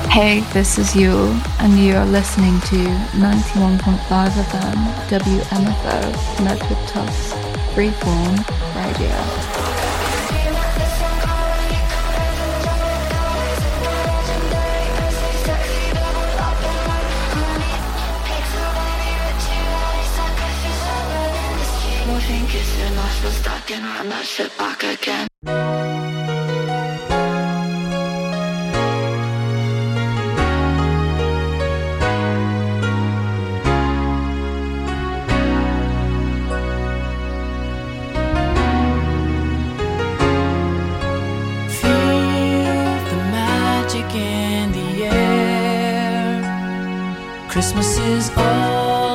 Hey, this is Yule, and you're listening to 91.5 FM WMFO Medford Tufts Freeform Radio. Kissing us, we're stuck in around that shit back again. Christmas is all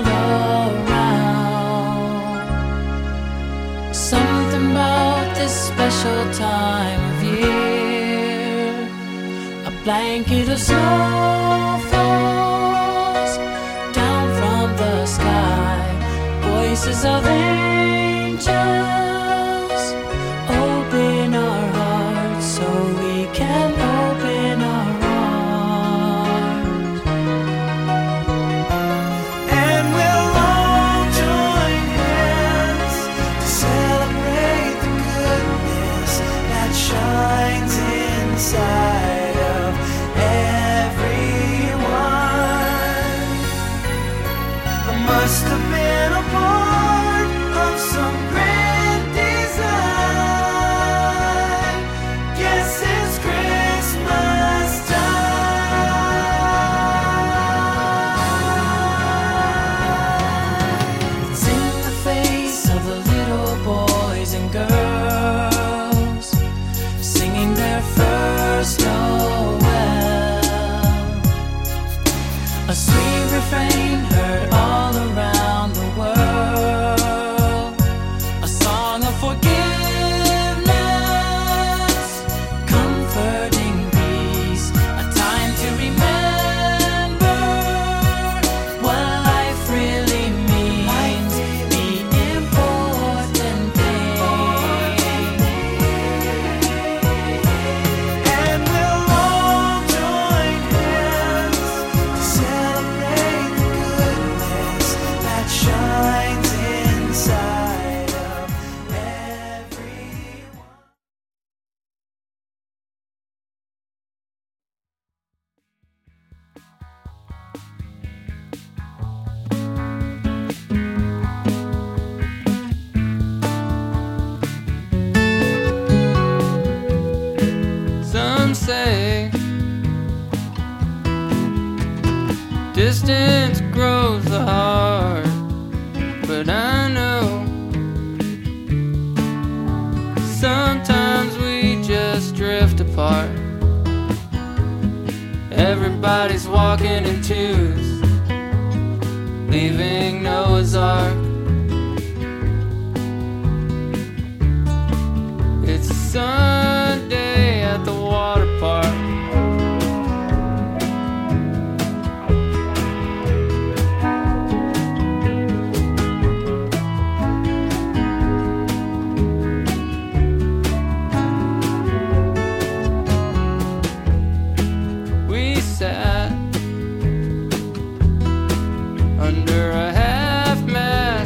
around. Something about this special time of year. A blanket of snow falls down from the sky. Voices of angels open our hearts so we can open our hearts. Inside of everyone, I must have been a part of some grand design. Guess it's Christmas time. It's in the face of the little boys and girls singing their first Noel. A sweet refrain heard all around the world. A song of forgiveness, comforting peace. A time to remember what life really means. The important thing. Shines inside of everyone. Some say distance grows the heart, but I know sometimes we just drift apart. Everybody's walking in twos, leaving Noah's Ark. It's Sunday at the water park. Sat under a half-mast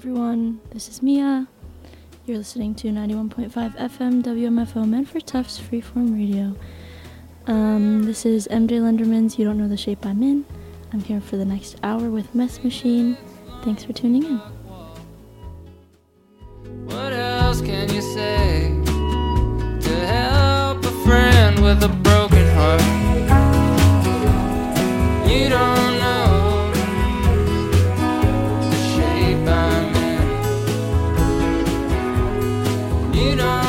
everyone. This is Mia. You're listening to 91.5 FM WMFO Medford Tufts Freeform Radio. This is MJ Lenderman's You Don't Know the Shape I'm In. I'm here for the next hour with Mess Machine. Thanks for tuning in. What else can you say to help a friend with a broken heart? You don't know the shape I'm in. You don't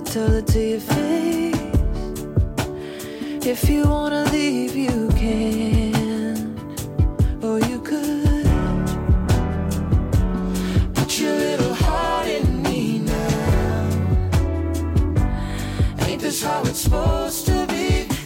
tell it to your face. If you wanna leave, you can, or you could. Put your little heart in me now. Ain't this how it's supposed to be?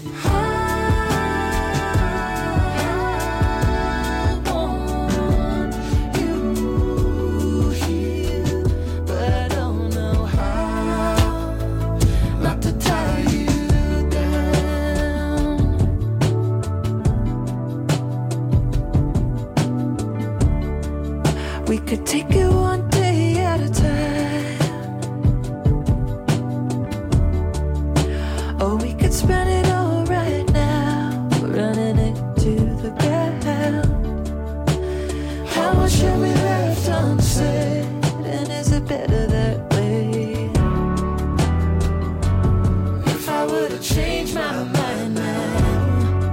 We could take it one day at a time, or we could spend it all right now, running it to the ground. How much have we left unsaid, and is it better that way? If I were to change my mind now,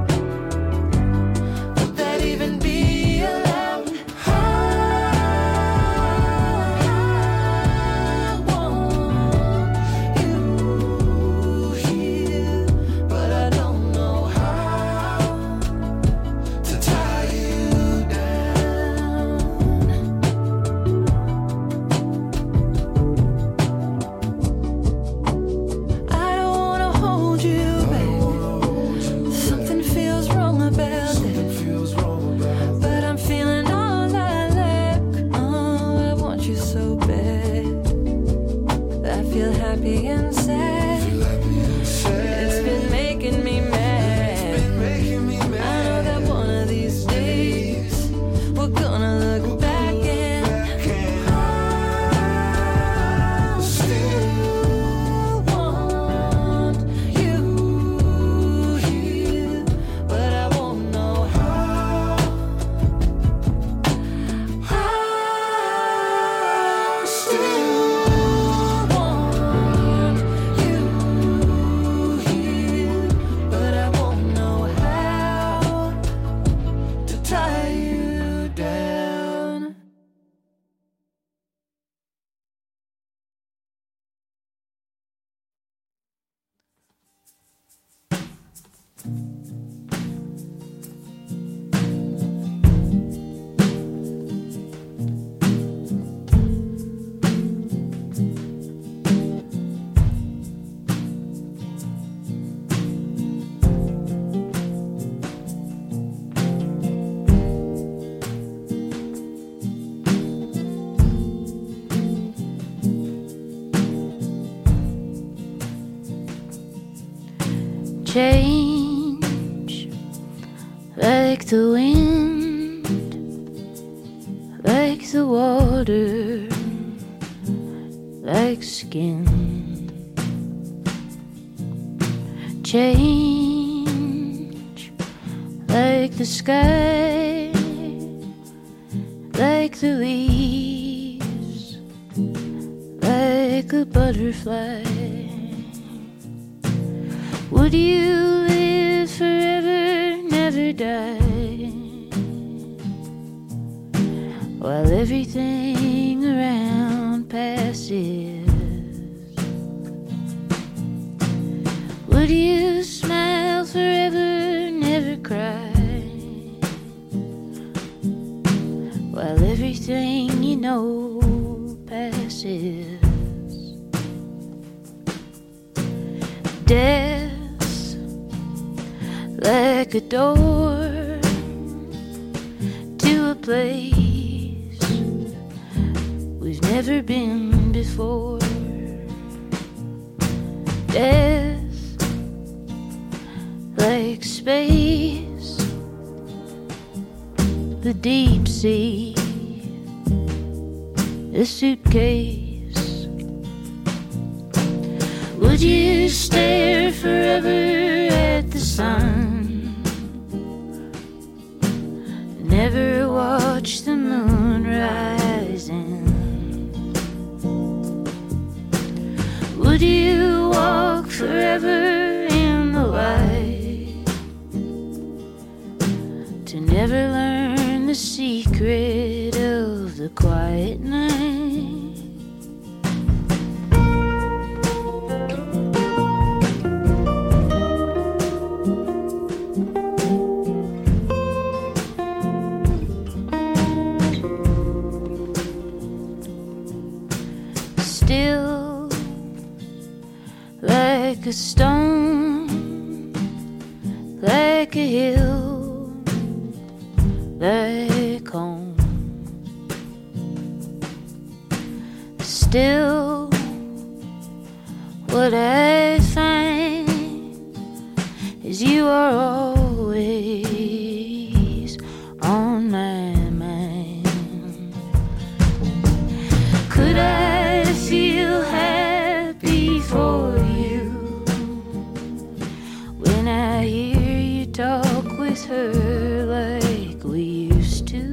would that even be allowed? Change like the wind, like the water, like skin. Change like the sky, like the leaves, like a butterfly. Would you live forever, never die, while everything around passes? Would you smile forever, never cry, while everything you know passes? Death like a door to a place we've never been before. Death like space, the deep sea, a suitcase. Would you stare forever at the sun, never watch the moon rising? Would you walk forever in the light, to never learn the secret of the quiet night? like a stone, like a hill, like home. Still, what I find is you are always on my mind. Could I feel happy for you when I hear you talk with her like we used to?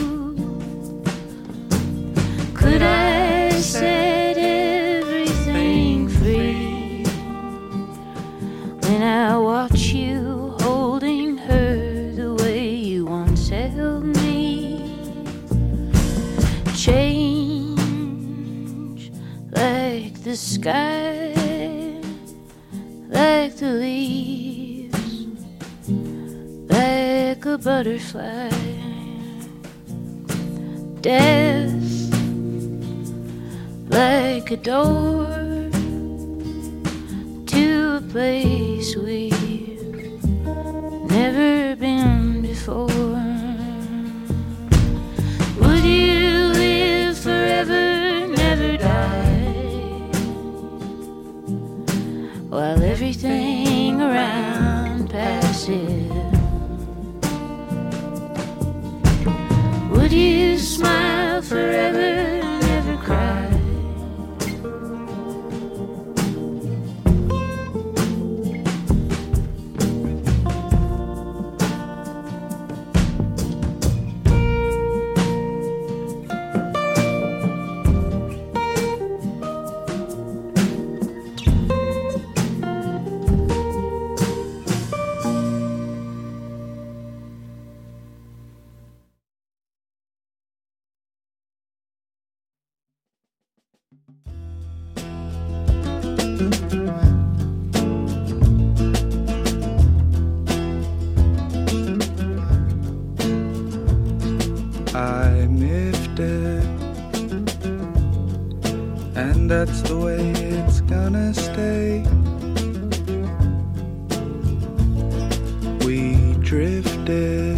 Could I set everything free when I watch you holding her the way you once held me? Change like the sky, like the leaves, like a butterfly. Death like a door to a place we've never been before. Would you live forever, never die, while everything around passes? Would you smile forever, never cry? I miffed it, and that's the way it's gonna stay. We drifted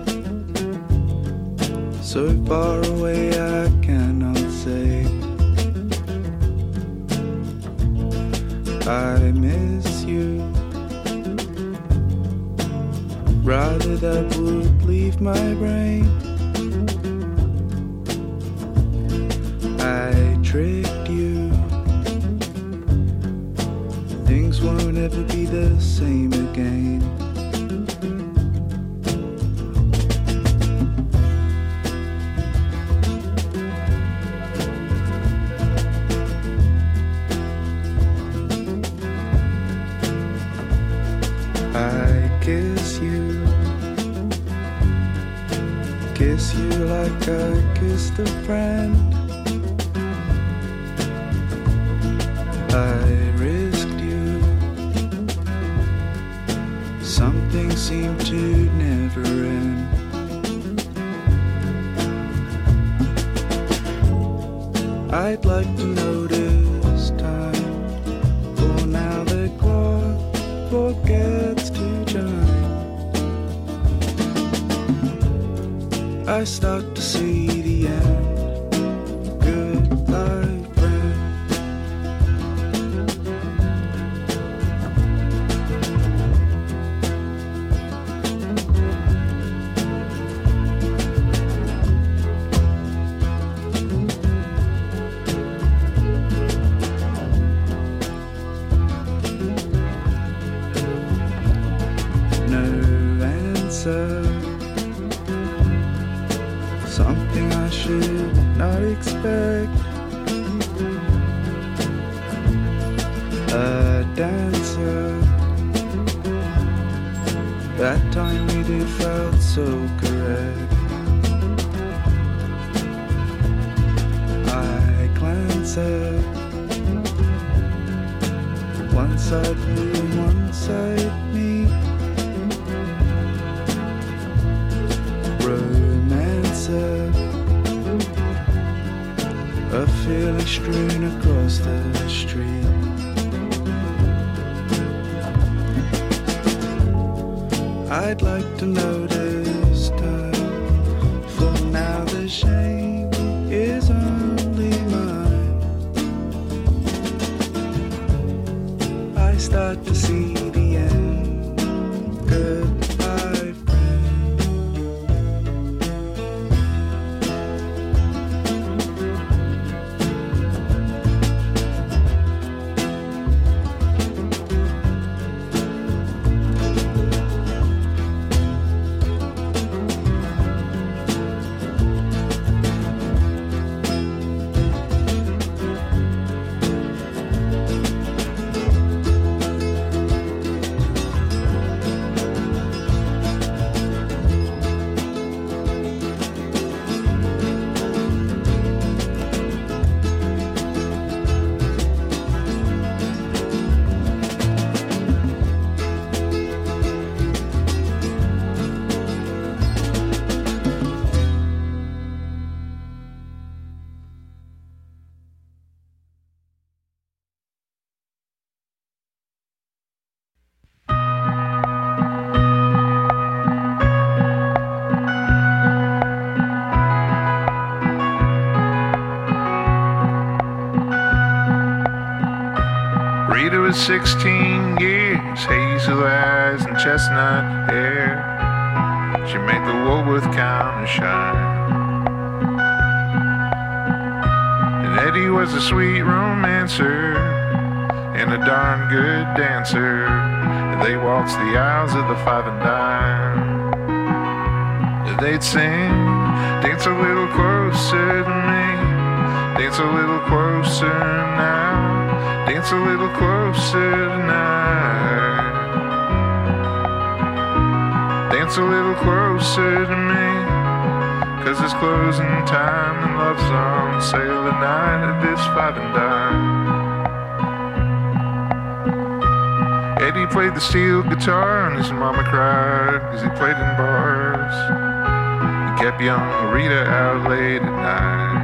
so far away I cannot say. I miss you, rather that would leave my brain. I tricked you, things won't ever be the same again. I kiss you like I kissed a friend. I risked you, something seemed to never end. I'd like to notice time, for now the clock forgets to chime. I start to see the end. Goodbye, friend. No answer, something I should not expect. A dancer, that time we did felt so correct. I glance at one side you and one side me. Romancer, a feeling strewn across the street. I'd like to notice time, for now the shame is only mine. I start to see the end. Goodbye, Rita was 16 years, hazel eyes and chestnut hair. She made the Woolworth counter shine. And Eddie was a sweet romancer and a darn good dancer. And they waltzed the aisles of the Five and Dime. And they'd sing, dance a little closer to me, dance a little closer now. Dance a little closer tonight. Dance a little closer to me, 'cause it's closing time and love's on sale tonight at this Five and Dime. Eddie played the steel guitar and his mama cried 'cause he played in bars. He kept young Rita out late at night.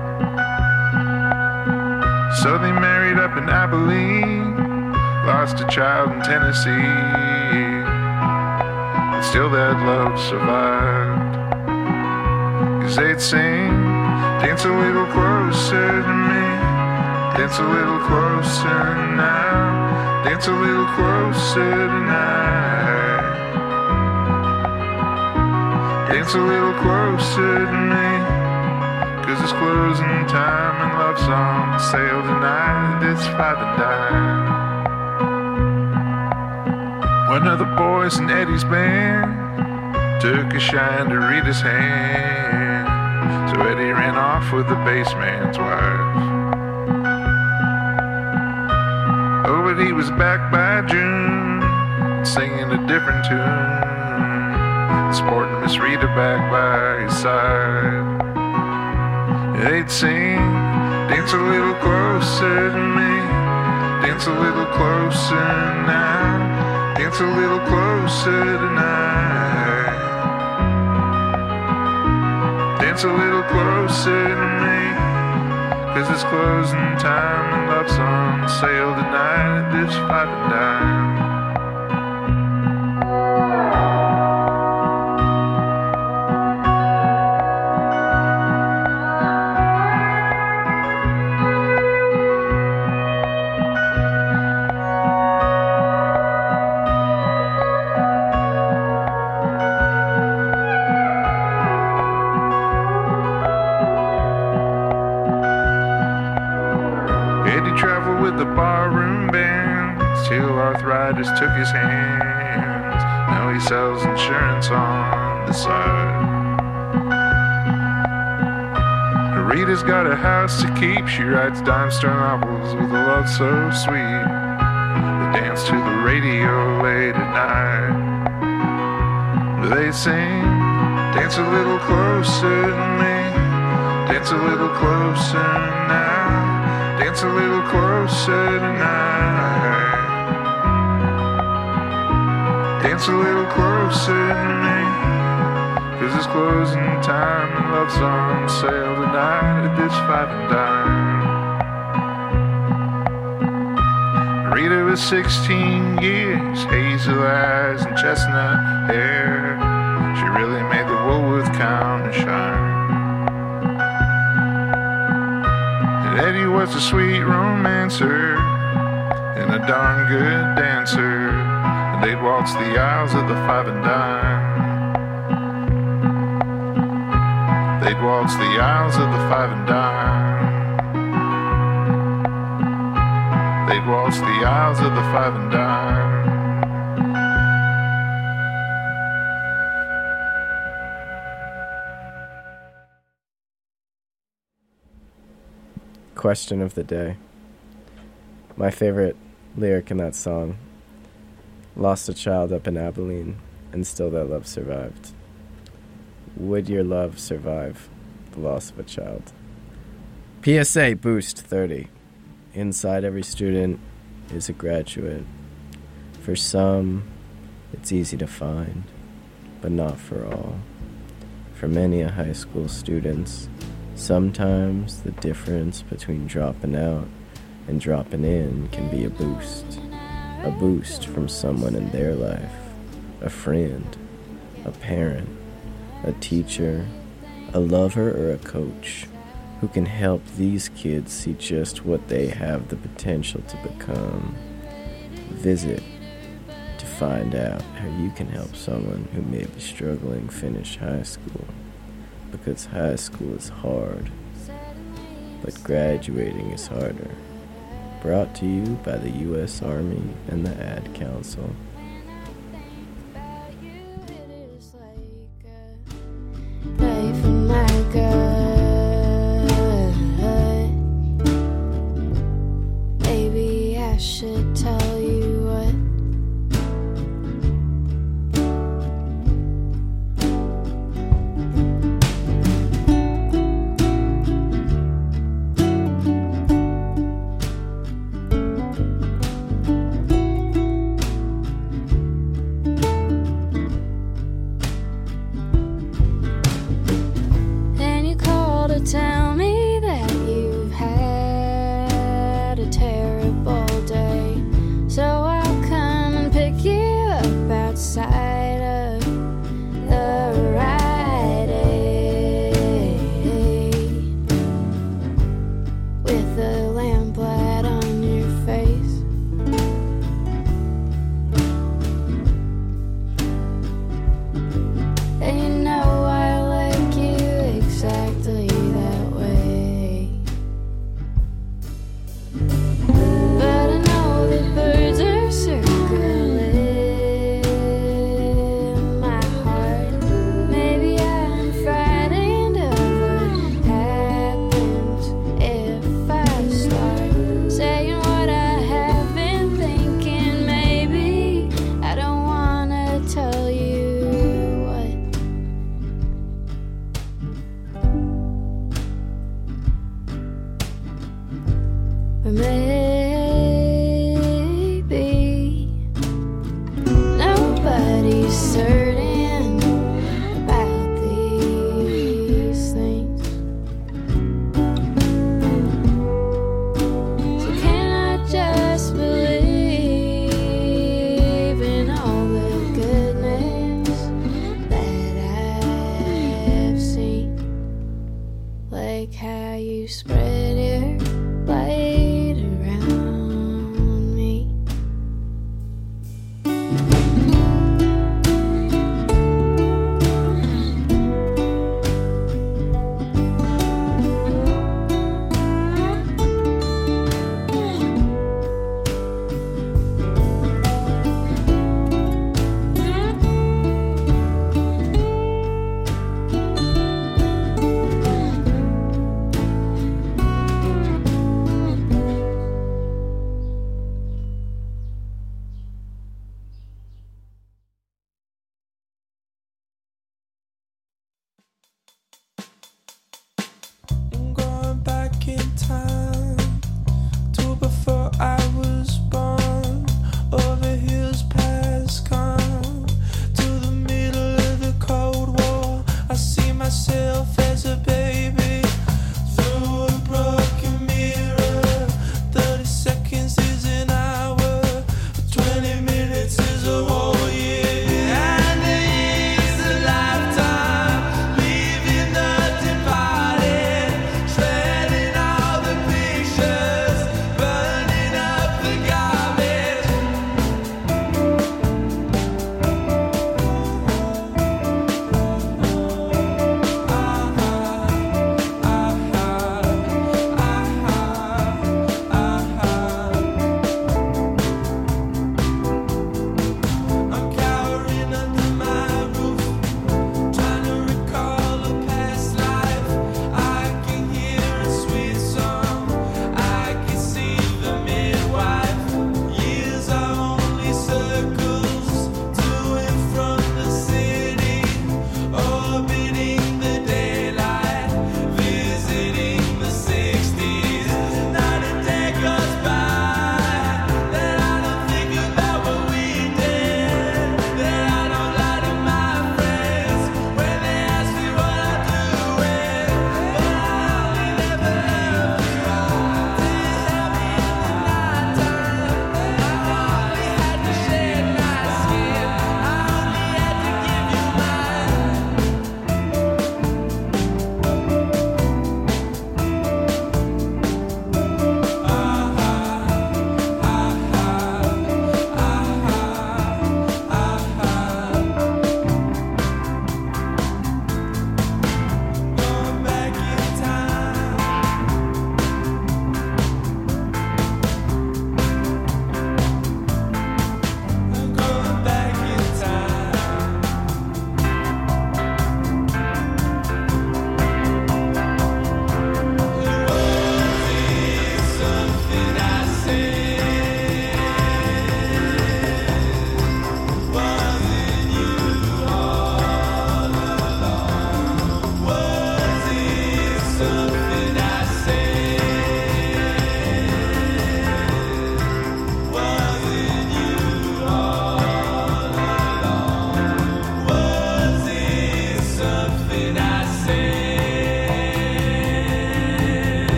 So they married up in Abilene, lost a child in Tennessee, but still that love survived. 'Cause they'd sing, dance a little closer to me, dance a little closer now, dance a little closer tonight. Dance a little closer to me, 'cause it's closing time and love's on sale tonight. It's Five and Dime. One of the boys in Eddie's band took a shine to Rita's hand, so Eddie ran off with the bassman's wife. Oh, but he was back by June, singing a different tune, sporting Miss Rita back by his side. They'd sing, dance a little closer to me, dance a little closer now, dance a little closer tonight. Dance a little closer to me, 'cause it's closing time and love's on sale tonight at this Five and Dime. Arthritis took his hands. Now he sells insurance on the side. Rita's got a house to keep. She writes dime-store novels with a love so sweet. They dance to the radio late at night. They sing, dance a little closer to me, dance a little closer now, dance a little closer tonight. Dance a little closer to me, 'cause it's closing time and love's on sale tonight at this Five and Dime. Rita was 16 years, hazel eyes and chestnut hair. She really made the Woolworth counter shine. And Eddie was a sweet romancer and a darn good dancer. And they'd waltz the aisles of the five and dime. They'd waltz the aisles of the five and dime. They'd waltz the aisles of the five and dime. Question of the day. My favorite lyric in that song: lost a child up in Abilene, and still that love survived. Would your love survive the loss of a child? PSA Boost 30. Inside every student is a graduate. For some, it's easy to find, but not for all. For many high school students, sometimes the difference between dropping out and dropping in can be a boost from someone in their life, a friend, a parent, a teacher, a lover, or a coach who can help these kids see just what they have the potential to become. Visit to find out how you can help someone who may be struggling finish high school, because high school is hard, but graduating is harder. Brought to you by the U.S. Army and the Ad Council. Life in my gut. Maybe I should tell you what. Tell me that you've had a terrible day, so I'll come and pick you up outside of the Rite Aid with a lamplight on your face. And you know I like you exactly. Or maybe nobody's certain about these things. So can I just believe in all the goodness that I've seen? Like how you spread your light around me.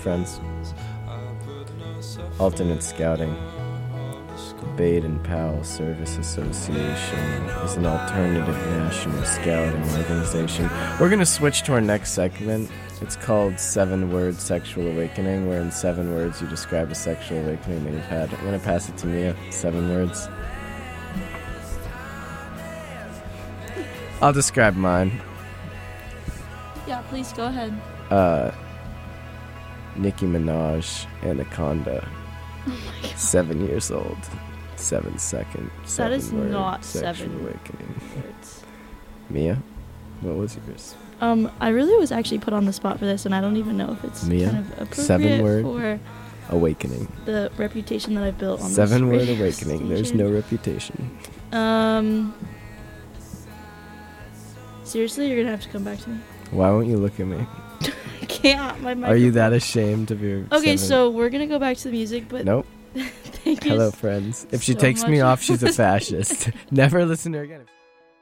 friends. Alternate Scouting. The Baden-Powell Service Association is an alternative national scouting organization. We're going to switch to our next segment. It's called 7-Word Sexual Awakening, where in 7 words you describe a sexual awakening that you've had. I'm going to pass it to Mia. 7 words. I'll describe mine. Yeah, please go ahead. Nicki Minaj, Anaconda. Oh my God. 7 years old. 7 second. That is 7-word not sexual 7 awakening. words. Mia, what was yours? I really was actually put on the spot for this, and I don't even know if it's Mia, kind of appropriate 7-word for awakening. the reputation that I've built on 7-word this radio awakening. There's station. no reputation. Seriously, you're gonna have to come back to me. Why won't you look at me? I can't. My Are you microphone- that ashamed of your? Okay, 7? so we're gonna go back to the music, but Nope. thank you. Hello, friends. If she so takes me much. off, she's a fascist. Never listen to her again.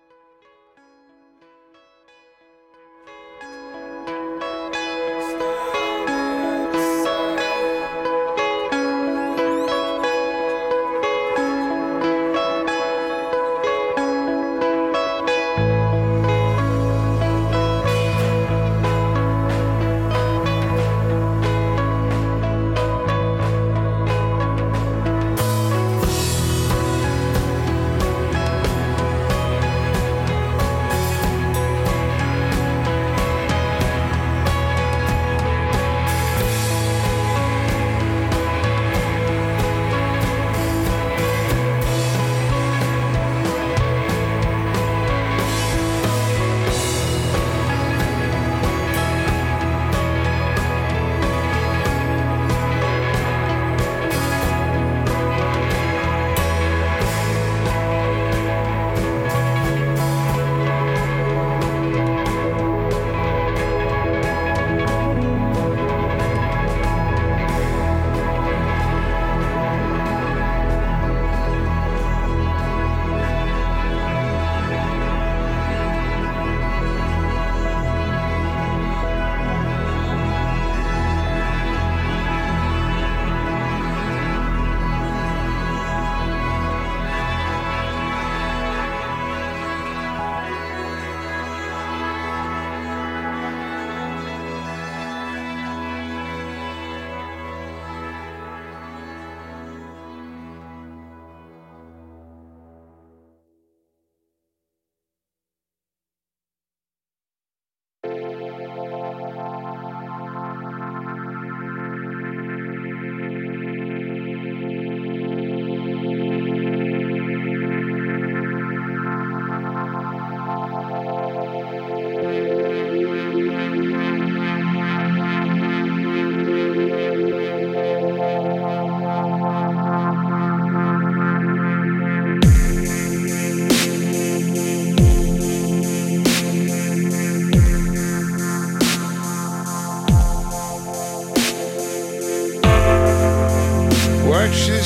Watch the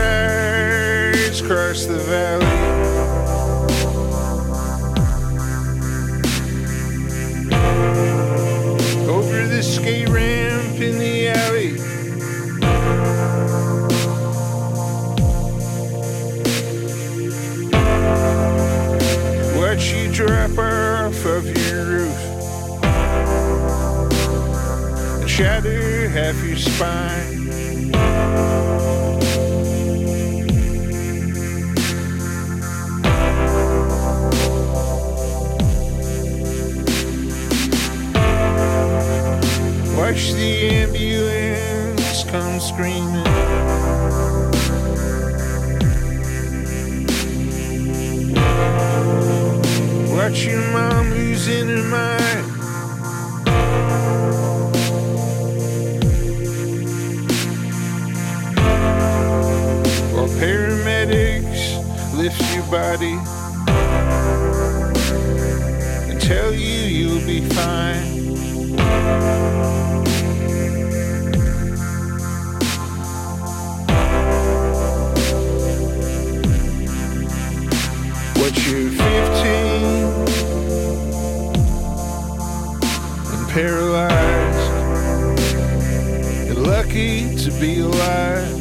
sunrise across the valley. Over the skate ramp in the alley. Watch you drop off of your roof and shatter half your spine. Watch the ambulance come screaming. Watch your mom losing her mind. While paramedics lift your body and tell you you'll be fine. But you're 15 and paralyzed. lucky to be alive.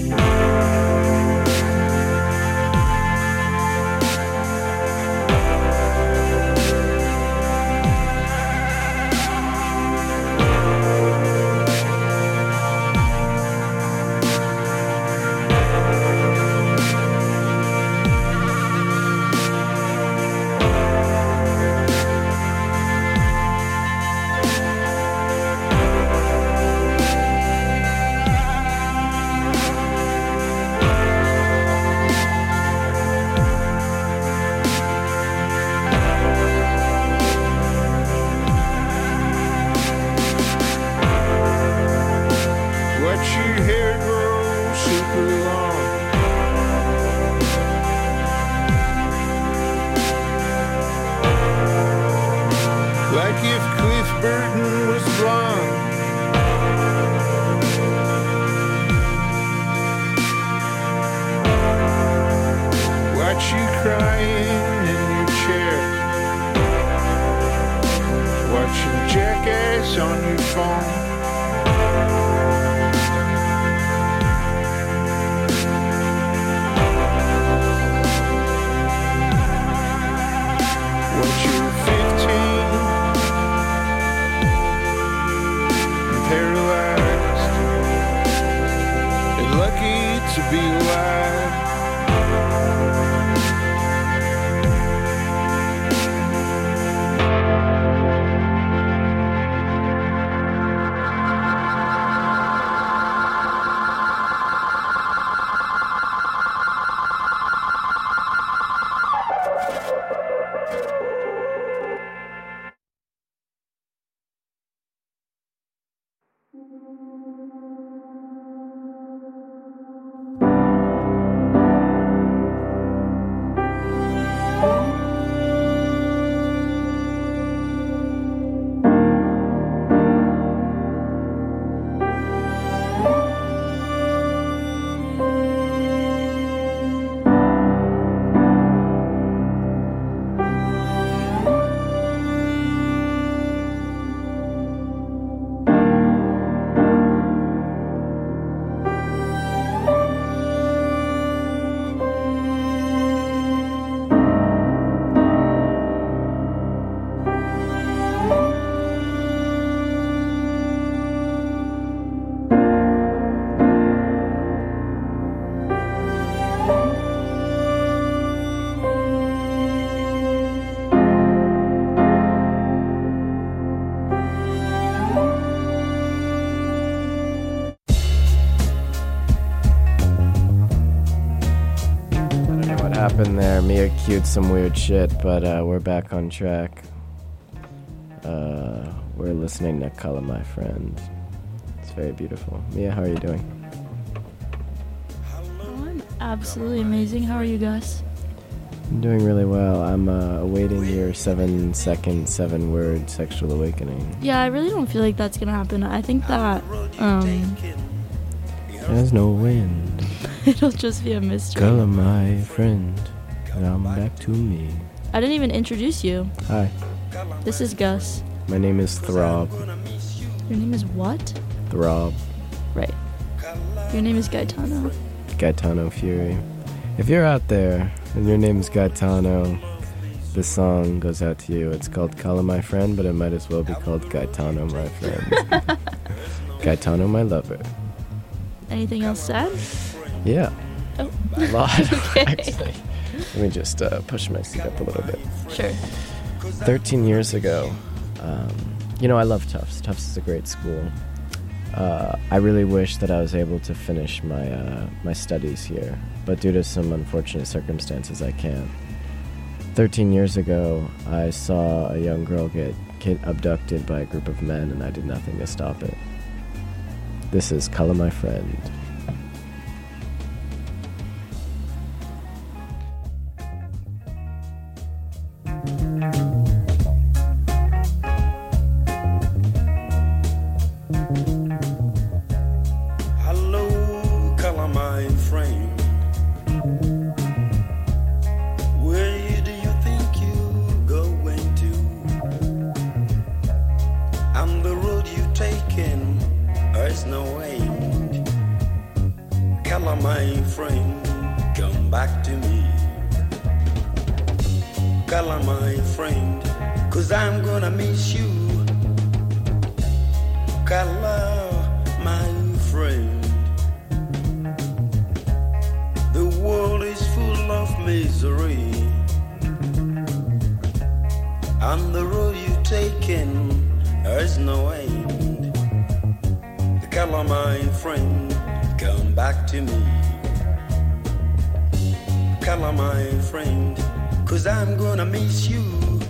Happened there. Mia cued some weird shit, but we're back on track. We're listening to Color My Friend. It's very beautiful. Mia, how are you doing? Oh, I'm absolutely amazing. How are you guys? I'm doing really well. I'm awaiting your 7-second, 7-word sexual awakening. Yeah, I really don't feel like that's gonna happen. I think that there's no wind. It'll just be a mystery. Color my friend, and I'm back to me. I didn't even introduce you. Hi. This is Gus. My name is Throb. Your name is what? Throb. Right. Your name is Gaetano. Gaetano Fury. If you're out there and your name is Gaetano, this song goes out to you. It's called Color My Friend, but it might as well be called Gaetano My Friend. Gaetano My Lover. Anything else sad? Yeah. Oh. A lot, Okay. actually. Let me just push my seat up a little bit. Sure. 13 years ago, I love Tufts. Tufts is a great school. I really wish that I was able to finish my studies here, but due to some unfortunate circumstances, I can't. 13 years ago, I saw a young girl get abducted by a group of men, and I did nothing to stop it. This is Color My Friend. I'm the road you've taken, there's no way friend, come back to me. Color, my friend, 'cause I'm gonna miss you. Color, my friend, the world is full of misery, and the road you've taken has no end. Color, my friend, come back to me. Color, my friend, 'cause I'm gonna miss you.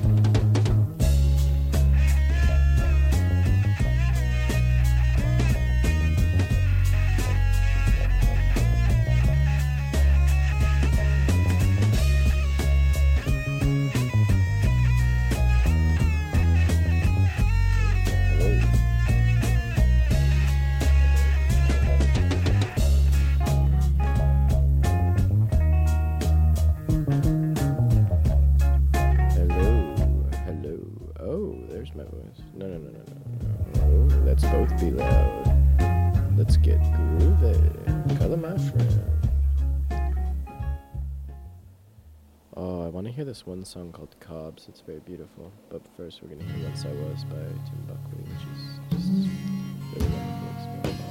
This one song called Cobbs. It's very beautiful. But first, we're gonna hear "Once I Was" by Tim Buckley, which is just really wonderful experience.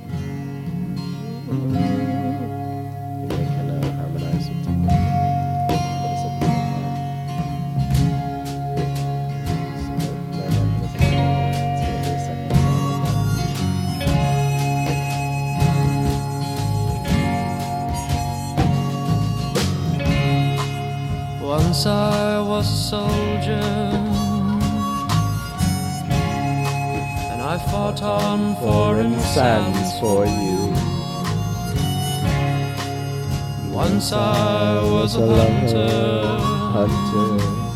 You know, can harmonize with Tim Buckley. What is it? So, right now, he doesn't know. It's gonna be a second song. Once I was a soldier, and I fought on foreign sands for you. Once I was a hunter,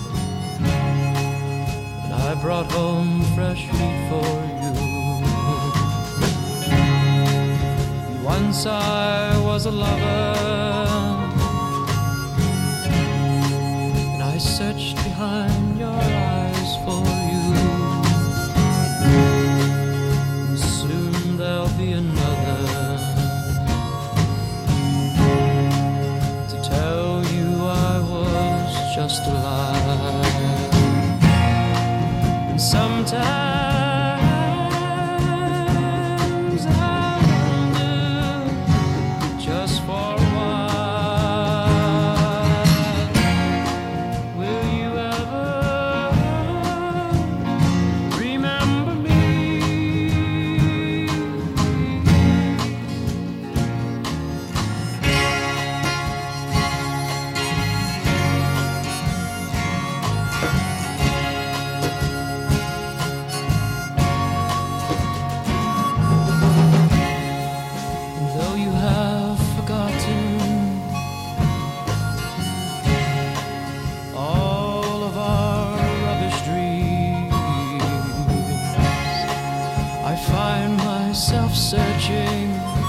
and I brought home fresh meat for you. Once I was a lover, I searched behind your eyes for you. Soon there'll be another to tell you I was just alive. And sometimes I wonder, just for a while, will you ever remember me? Though you have forgotten all of our rubbish dreams, I find myself searching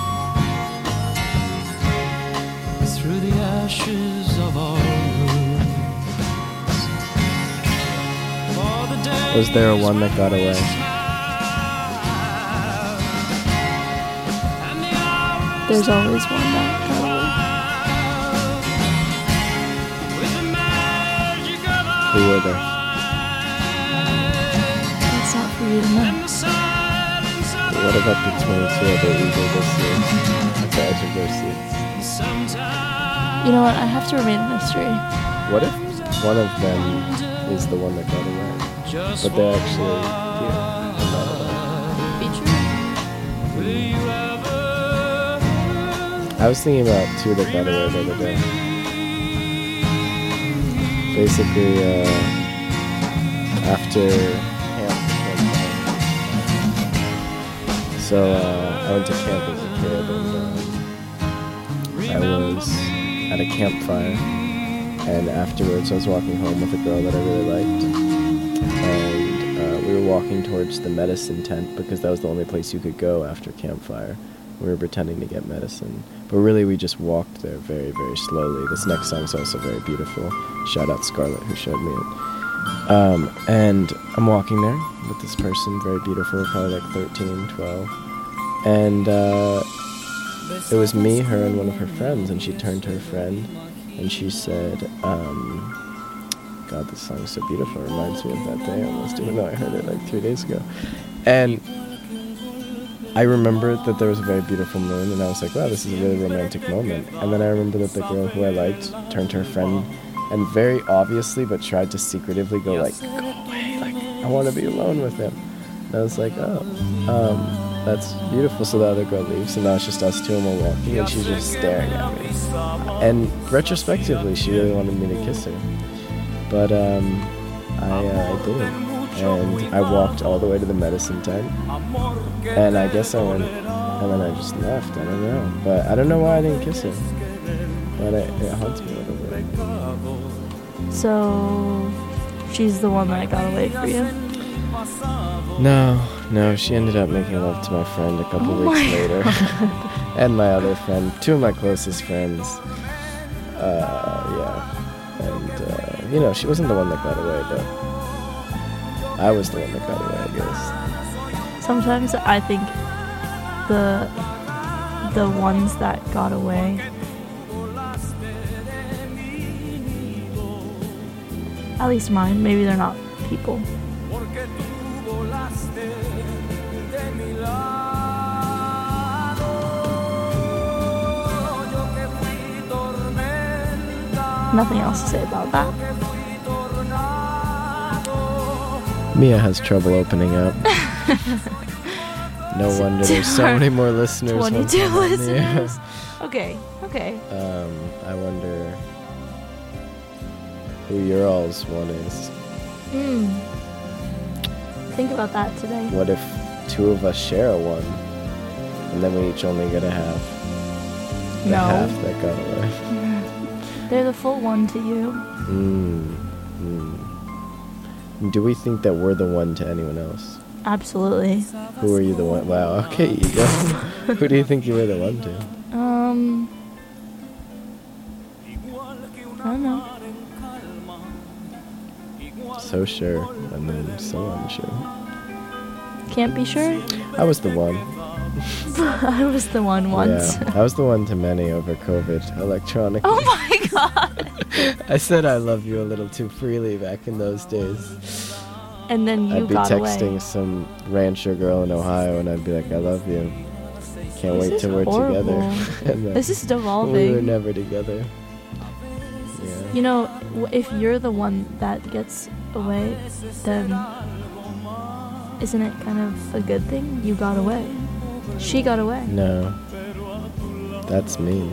through the ashes of our rooms for the day. Was there one that got away? There's always one that got away. Who were they? It's not for you to know. What about the 22 other Eagle this year? At the edge of their seats. You know what? I have to remain a mystery. What if one of them is the one that got away, but they're actually here and not alive? Be true. I was thinking about two that got away the other day. Basically, after camp. So I went to camp as a kid, and I was at a campfire. And afterwards, I was walking home with a girl that I really liked, and we were walking towards the medicine tent because that was the only place you could go after campfire. We were pretending to get medicine, but really we just walked there very, very slowly. This next song is also very beautiful. Shout out Scarlett, who showed me it. And I'm walking there with this person, very beautiful, probably like 13, 12. And it was me, her, and one of her friends, and she turned to her friend, and she said, God, this song is so beautiful. It reminds me of that day almost, even though I heard it like 3 days ago. And I remembered that there was a very beautiful moon, and I was like, wow, this is a really romantic moment. And then I remember that the girl who I liked turned to her friend and very obviously, but tried to secretively go like, go away, like, I want to be alone with him. And I was like, that's beautiful. So the other girl leaves, and now it's just us two, and we're walking, and she's just staring at me. And retrospectively, she really wanted me to kiss her. But I didn't. And I walked all the way to the medicine tent, and I guess I went, and then I just left. I don't know. But I don't know why I didn't kiss her. But it haunts me a little bit. So, she's the one that got away for you? No, she ended up making love to my friend a couple weeks later. And my other friend, two of my closest friends. Yeah. And, she wasn't the one that got away, but I was the one that got away, I guess. Sometimes I think the ones that got away, at least mine, maybe they're not people. Nothing else to say about that. Mia has trouble opening up. No wonder there's so many more listeners. 22 listeners. Okay. I wonder who your all's one is. Think about that today. What if two of us share a one, and then we each only get a half? The half that got away. They're the full one to you. Do we think that we're the one to anyone else? Absolutely. Who are you the one? Wow, okay, ego. Who do you think you were the one to? I don't know. So sure, and then so unsure. Can't be sure? I was the one. I was the one once. Yeah, I was the one to many over COVID electronically. Oh my god! I said I love you a little too freely back in those days. And then you got away. I'd be texting some rancher girl in Ohio, and I'd be like, I love you. Can't wait till we're together. And this is devolving. We were never together. Yeah. If you're the one that gets away, then isn't it kind of a good thing? You got away. She got away. No. That's mean.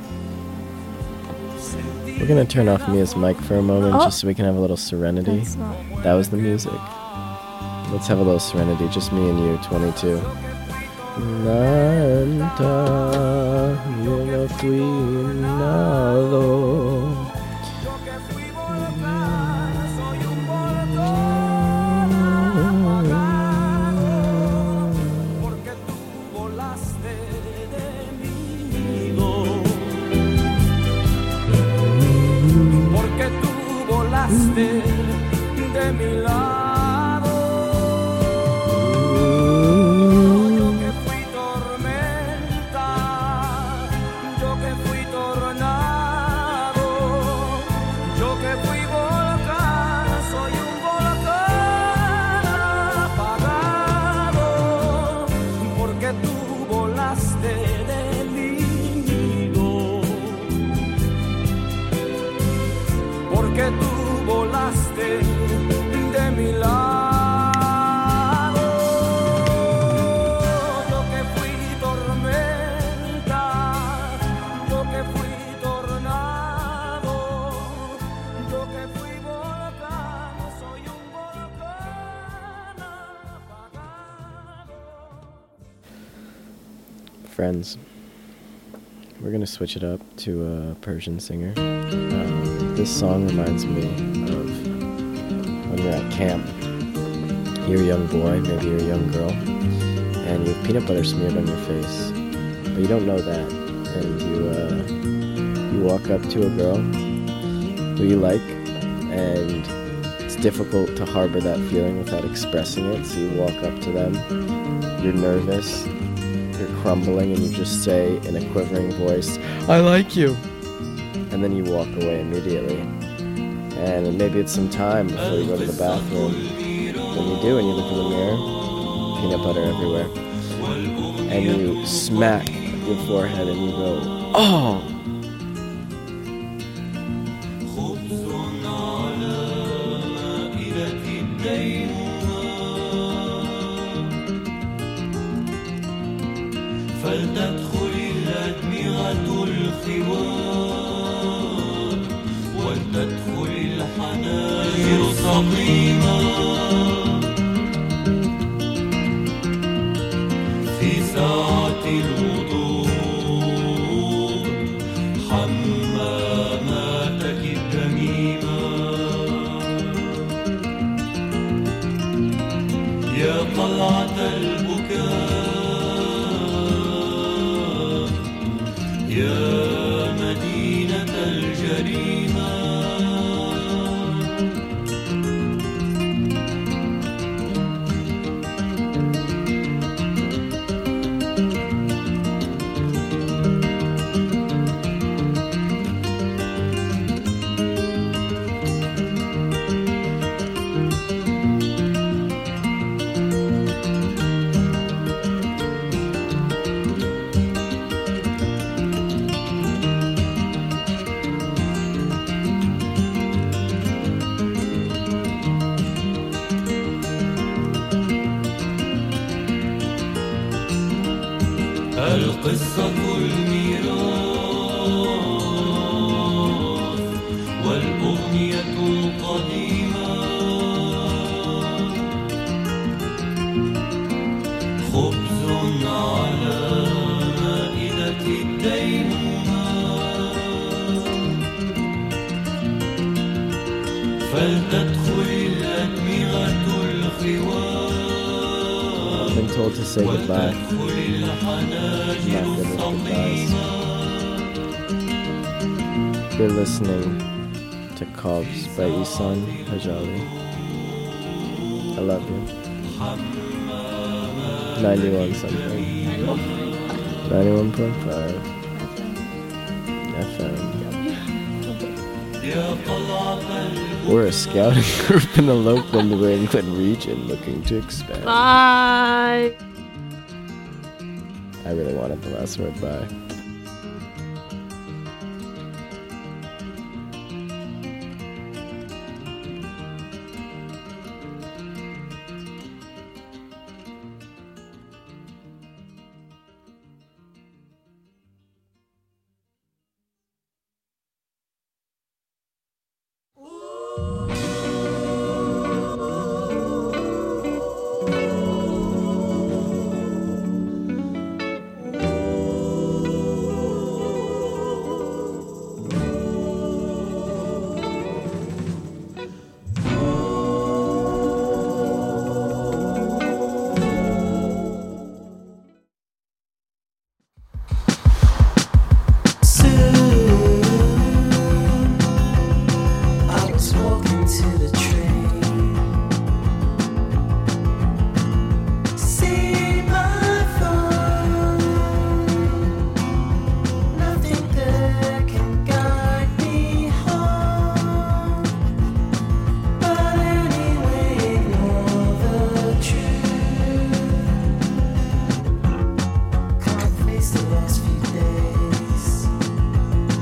We're gonna turn off Mia's mic for a moment just so we can have a little serenity. That was the music. Let's have a little serenity, just me and you, 22. Nanta, yo fui nado. De mi lado, yo que fui tormenta, yo que fui tornado, yo que fui volcán, soy un volcán apagado, porque tú volaste de mi nido, porque tú volaste de mi lado, yo que fui tormenta, yo que fui tornado, yo que fui volcán, soy un volcán apagado. Friends, we're gonna switch it up to a Persian singer. This song reminds me of when you're at camp. You're a young boy, maybe you're a young girl, and you have peanut butter smeared on your face, but you don't know that, and you walk up to a girl who you like, and it's difficult to harbor that feeling without expressing it, so you walk up to them, you're nervous, you're crumbling and you just say in a quivering voice, "I like you." And then you walk away immediately. And maybe it's some time before you go to the bathroom. When you do and you look in the mirror, peanut butter everywhere. And you smack your forehead and you go, "Oh!" فلتدخل الأدمغة الخوار ولتدخل الحناجر صميما في ساعة الوضوء حماماتك الدميمة يا طلعة البكاء يا مدينة الجريمة القصة الميراث والأغنية القديمة خبز على مائدة الديمومة فلتدخل الأدمغة الخوار I've been told to say goodbye. I'm not good with goodbyes. You're listening to Cobbs by Isan Hajali. I love you. 91 something. 91.5 FM. We're a scouting group in the local New England region looking to expand. Bye. I really wanted the last word bye.